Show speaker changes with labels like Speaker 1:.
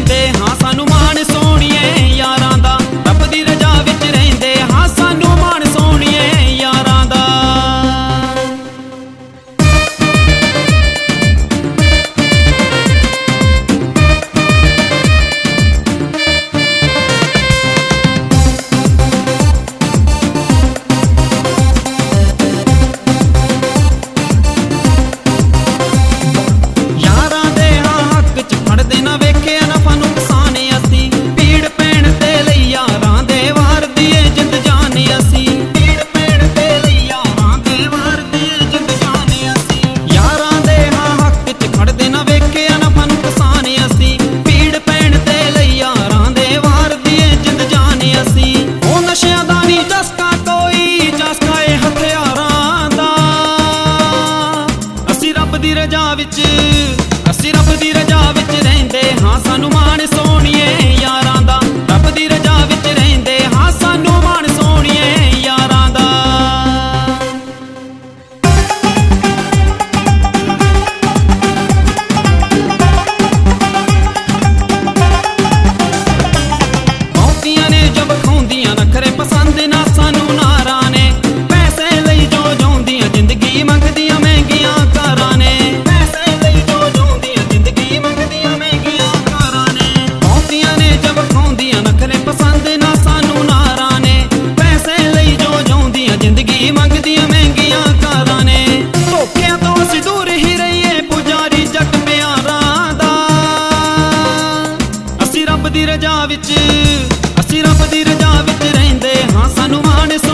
Speaker 1: ਰਹਿੰਦੇ ਹਾਂ ਸਾਨੂੰ ਮਾਣ ਸੋਹਣੀਏ ਯਾਰਾਂ ਦਾ। ਰੱਬ ਦੀ ਰਜ਼ਾ ਵਿੱਚ ਰਹਿੰਦੇ ਹਾਂ ਸਾਨੂੰ ਮਾਣ ਸੋਹਣੀਏ ਯਾਰਾਂ ਦਾ। ਅਸੀਂ ਰੱਬ ਦੀ ਰਜ਼ਾ ਵਿੱਚ ਰਹਿੰਦੇ ਹਾਂ ਸਾਨੂੰ ਮਾਣ ਸੋਹਣੀਏ ਯਾਰਾਂ ਦਾ। ਰੱਬ ਦੀ ਰਜ਼ਾ ਵਿੱਚ ਰਹਿੰਦੇ ਹਾਂ ਸਾਨੂੰ ਮਾਣ ਸੋਹਣੀਏ ਯਾਰਾਂ ਦਾ। ਬਹੁਤੀਆਂ ਨੇ ਜੋ ਵਿਖਾਉਂਦੀਆਂ ਨਖਰੇ ਪਸੰਦ ਨਾ ਸਾਨੂੰ ਨਾਰਾਂ ਨੇ। ਪੈਸੇ ਲਈ ਜੋ ਜਿਉਂਦੀਆਂ ਜ਼ਿੰਦਗੀ ਮੰਗਦੀਆਂ ਮਹਿੰਗੀਆਂ ਕਾਰਾਂ ਨੇ। ਜ਼ਿੰਦਗੀ ਮੰਗਦੀਆਂ ਮਹਿੰਗੀਆਂ ਕਾਰਾਂ ਨੇ। ਧੋਖਿਆਂ ਤੋਂ ਅਸੀਂ ਦੂਰ ਹੀ ਰਹੀਏ ਪੁਜਾਰੀ ਜੱਟ ਪਿਆਰਾਂ ਦਾ। ਅਸੀਂ ਰੱਬ ਦੀ ਰਜ਼ਾ ਵਿੱਚ ਰਹਿੰਦੇ ਹਾਂ ਸਾਨੂੰ ਮਾਣ